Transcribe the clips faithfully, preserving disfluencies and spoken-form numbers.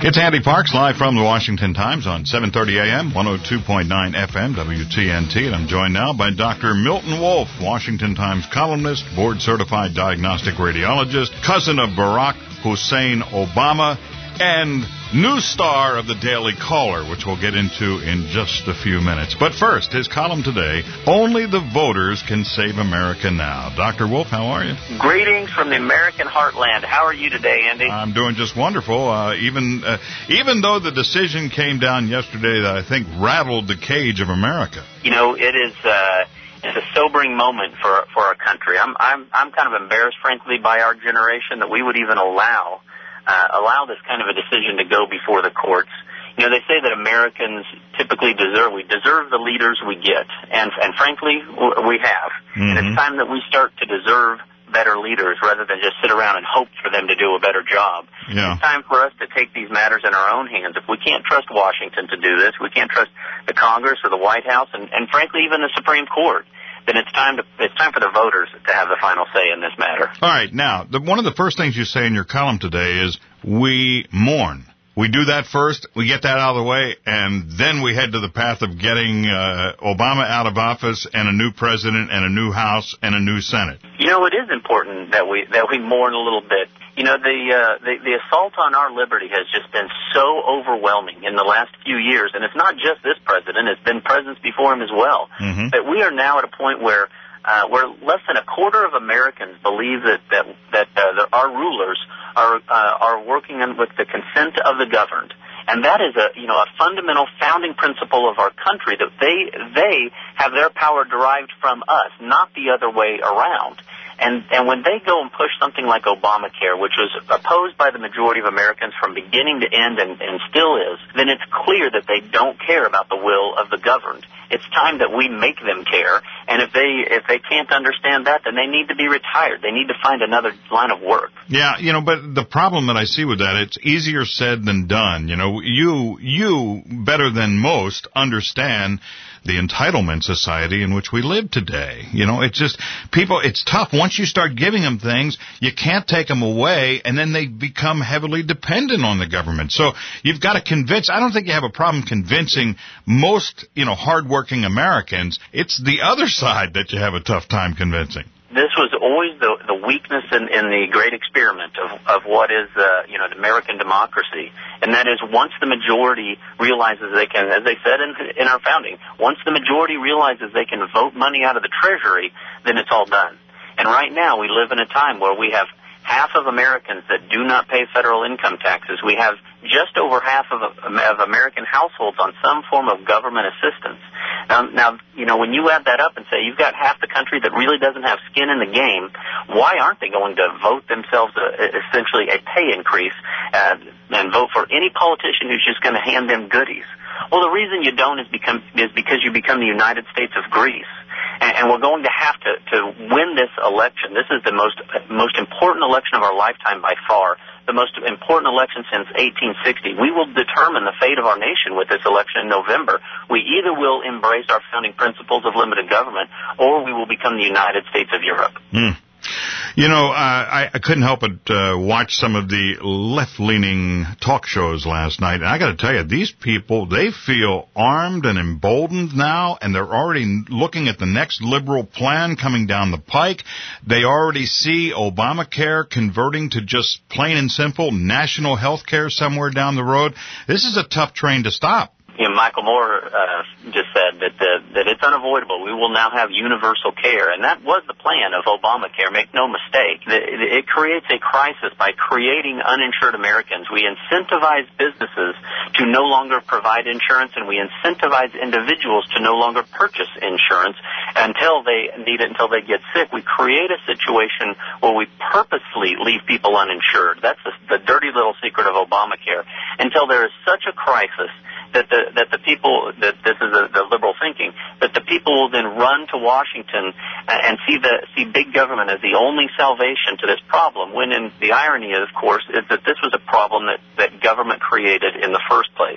It's Andy Parks, live from the Washington Times on seven thirty a.m., one oh two point nine F M, W T N T. And I'm joined now by Doctor Milton Wolfe, Washington Times columnist, board-certified diagnostic radiologist, cousin of Barack Hussein Obama, and new star of the Daily Caller, which we'll get into in just a few minutes. But first, his column today, Only the Voters Can Save America Now. Doctor Wolfe, how are you? Greetings from the American heartland. How are you today, Andy? I'm doing just wonderful. Uh, even uh, even though the decision came down yesterday that I think rattled the cage of America. You know, it is uh, it's a sobering moment for for our country. I'm I'm I'm kind of embarrassed, frankly, by our generation that we would even allow Uh, allow this kind of a decision to go before the courts. You know, they say that Americans typically deserve, we deserve the leaders we get. And, and frankly, we have. Mm-hmm. And it's time that we start to deserve better leaders rather than just sit around and hope for them to do a better job. Yeah. It's time for us to take these matters in our own hands. If we can't trust Washington to do this, we can't trust the Congress or the White House, and, and frankly, even the Supreme Court, then it's time to it's time for the voters to have the final say in this matter. All right. Now, the, one of the first things you say in your column today is we mourn. We do that first, we get that out of the way, and then we head to the path of getting uh, Obama out of office and a new president and a new House and a new Senate. You know, it is important that we that we mourn a little bit. You know, the, uh, the the assault on our liberty has just been so overwhelming in the last few years, and it's not just this president; it's been presidents before him as well. Mm-hmm. That we are now at a point where uh, where less than a quarter of Americans believe that that that, uh, that our rulers are uh, are working on, with the consent of the governed. And that is a, you know, a fundamental founding principle of our country, that they they have their power derived from us, not the other way around. And and when they go and push something like Obamacare, which was opposed by the majority of Americans from beginning to end and, and still is, then it's clear that they don't care about the will of the governed. It's time that we make them care. And if they if they can't understand that, then they need to be retired. They need to find another line of work. Yeah, you know, but the problem that I see with that, it's easier said than done. You know, you you better than most understand the entitlement society in which we live today. You know, it's just, people, it's tough. Once you start giving them things, you can't take them away, and then they become heavily dependent on the government. So you've got to convince, I don't think you have a problem convincing most, you know, hardworking Americans. It's the other side that you have a tough time convincing. This was always the the weakness in, in the great experiment of, of what is, uh, you know, the American democracy. And that is, once the majority realizes they can, as they said in, in our founding, once the majority realizes they can vote money out of the Treasury, then it's all done. And right now we live in a time where we have half of Americans that do not pay federal income taxes. We have just over half of, of American households on some form of government assistance. Now, now, you know, when you add that up and say you've got half the country that really doesn't have skin in the game, why aren't they going to vote themselves a, essentially a pay increase uh, and vote for any politician who's just going to hand them goodies? Well, the reason you don't is, become, is because you become the United States of Greece. And we're going to have to, to win this election. This is the most most important election of our lifetime by far, the most important election since eighteen sixty. We will determine the fate of our nation with this election in November. We either will embrace our founding principles of limited government, or we will become the United States of Europe. Mm. You know, uh, I, I couldn't help but uh, watch some of the left-leaning talk shows last night, and I got to tell you, these people, they feel armed and emboldened now, and they're already looking at the next liberal plan coming down the pike. They already see Obamacare converting to just plain and simple national health care somewhere down the road. This is a tough train to stop. You know, Michael Moore uh, just said that the, that it's unavoidable. We will now have universal care, and that was the plan of Obamacare. Make no mistake. It, it creates a crisis by creating uninsured Americans. We incentivize businesses to no longer provide insurance, and we incentivize individuals to no longer purchase insurance until they need it, until they get sick. We create a situation where we purposely leave people uninsured. That's the, the dirty little secret of Obamacare. Until there is such a crisis that the that the people that this is a, the liberal thinking that the people will then run to Washington and see the see big government as the only salvation to this problem. When in the irony, of course, is that this was a problem that that government created in the first place.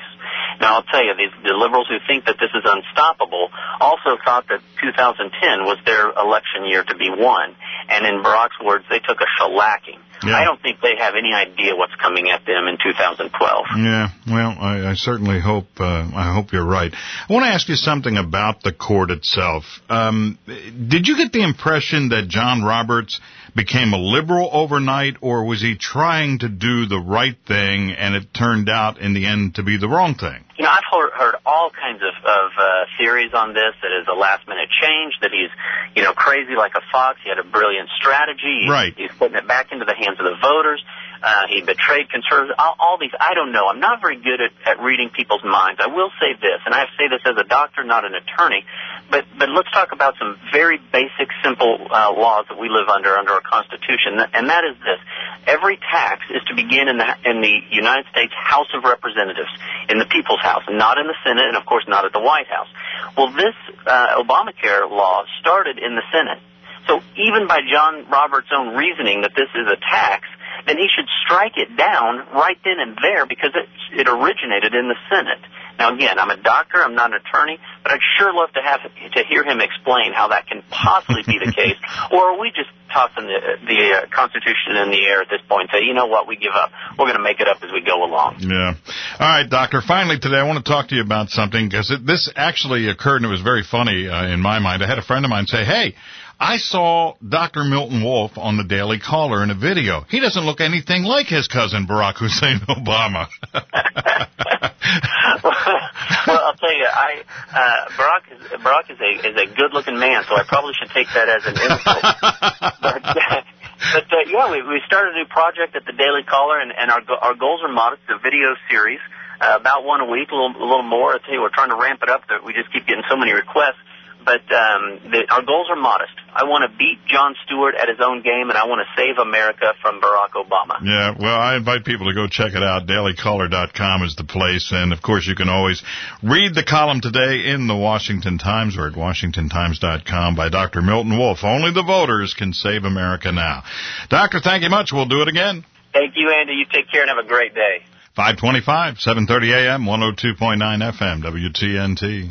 Now, I'll tell you, these, the liberals who think that this is unstoppable also thought that two thousand ten was their election year to be won. And in Barack's words, they took a shellacking. Yeah. I don't think they have any idea what's coming at them in two thousand twelve. Yeah, well, I, I certainly hope uh, I hope you're right. I want to ask you something about the court itself. Um, did you get the impression that John Roberts became a liberal overnight, or was he trying to do the right thing and it turned out in the end to be the wrong thing? You know, I've heard, heard all kinds of, of uh, theories on this, that is a last-minute change, that he's, you know, crazy like a fox. He had a brilliant strategy. Right. He's putting it back into the hands of the voters. Uh, he betrayed conservatives. All, all these, I don't know. I'm not very good at, at reading people's minds. I will say this, and I say this as a doctor, not an attorney, but, but let's talk about some very basic, simple uh, laws that we live under, under our Constitution, and that is this. Every tax is to begin in the, in the United States House of Representatives, in the People's House, not in the Senate, and of course not at the White House. Well, this uh, Obamacare law started in the Senate. So even by John Roberts' own reasoning that this is a tax, then he should strike it down right then and there, because it, it originated in the Senate. Now, again, I'm a doctor, I'm not an attorney, but I'd sure love to have to hear him explain how that can possibly be the case. Or are we just tossing the, the uh, Constitution in the air at this point and say, you know what, we give up. We're going to make it up as we go along. Yeah. All right, Doctor, finally today I want to talk to you about something, because this actually occurred and it was very funny uh, in my mind. I had a friend of mine say, hey, I saw Doctor Milton Wolf on the Daily Caller in a video. He doesn't look anything like his cousin Barack Hussein Obama. Well, I'll tell you, I uh, Barack is Barack is a is a good-looking man, so I probably should take that as an insult. but uh, but uh, yeah, we we started a new project at the Daily Caller, and, and our our goals are modest. A video series, uh, about one a week, a little a little more. I tell you, we're trying to ramp it up. That we just keep getting so many requests. But um, the, our goals are modest. I want to beat Jon Stewart at his own game, and I want to save America from Barack Obama. Yeah, well, I invite people to go check it out. daily caller dot com is the place. And, of course, you can always read the column today in the Washington Times or at washington times dot com by Doctor Milton Wolf. Only the voters can save America now. Doctor, thank you much. We'll do it again. Thank you, Andy. You take care and have a great day. five twenty-five, seven thirty a.m., one oh two point nine F M, W T N T.